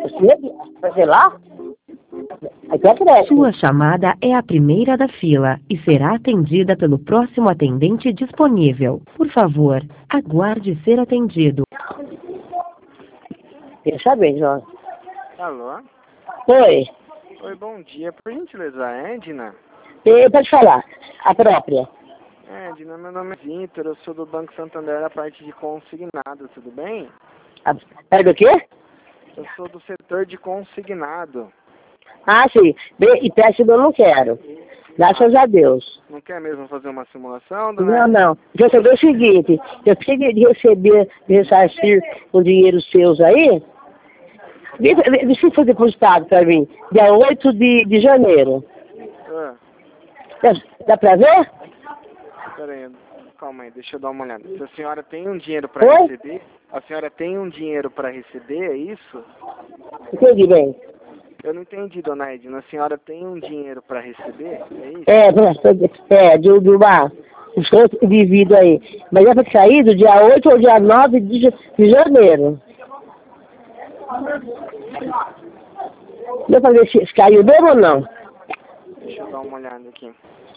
Sei lá? Aqui é creche. Sua chamada é a primeira da fila e será atendida pelo próximo atendente disponível. Por favor, aguarde ser atendido. Deixa bem, João. Alô? Oi. Oi, bom dia. Por gentileza, é Edna? Pode falar. A própria. Edna, meu nome é Vitor, eu sou do Banco Santander, da parte de consignado, tudo bem? É do quê? Eu sou do setor de consignado. Ah, sim. Bem, e teste eu não quero. Graças a Deus. Não quer mesmo fazer uma simulação, dona? Não. Eu quero saber o seguinte. Eu cheguei de receber, de ressarcir com dinheiro seus aí. Vê se foi depositado para mim. Dia 8 de janeiro. Ah, Dá pra ver? pera aí, calma aí, deixa eu dar uma olhada. Se a senhora tem um dinheiro para receber, a senhora tem um dinheiro para receber, é isso? Entendi bem. Eu não entendi, dona Edna. A senhora tem um dinheiro para receber, é isso? De uma indivíduo aí. Mas é para sair do dia 8 ou dia 9 de janeiro. Deu pra ver se caiu mesmo ou não? Deixa eu dar uma olhada aqui.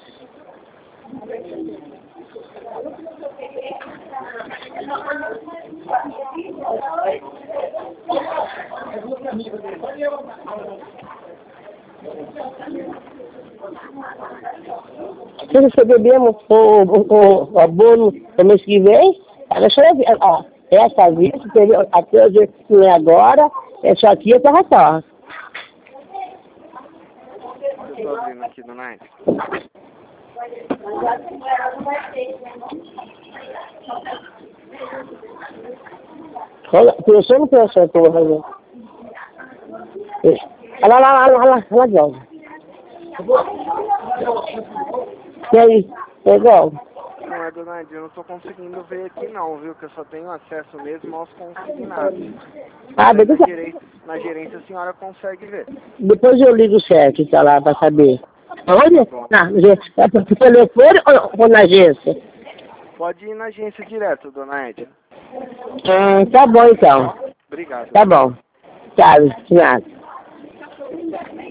Se receber mesmo o bolo no mês que vem, essa vida, até hoje não é agora, é só aqui, eu tava só. Eu tô abrindo aqui, dona Edna. Pensou ou não pensou que eu vou fazer? Olha lá, Jorge. E aí, pegou? Não é, dona Edna, eu não tô conseguindo ver aqui não, viu? Que eu só tenho acesso mesmo aos consignados. Na gerência a senhora consegue ver. Depois eu ligo certo, tá lá, pra saber. Onde? É por telefone ou na agência? Pode ir na agência direto, dona Edna. Tá bom então. Obrigado. Tá bom. Tchau, nada.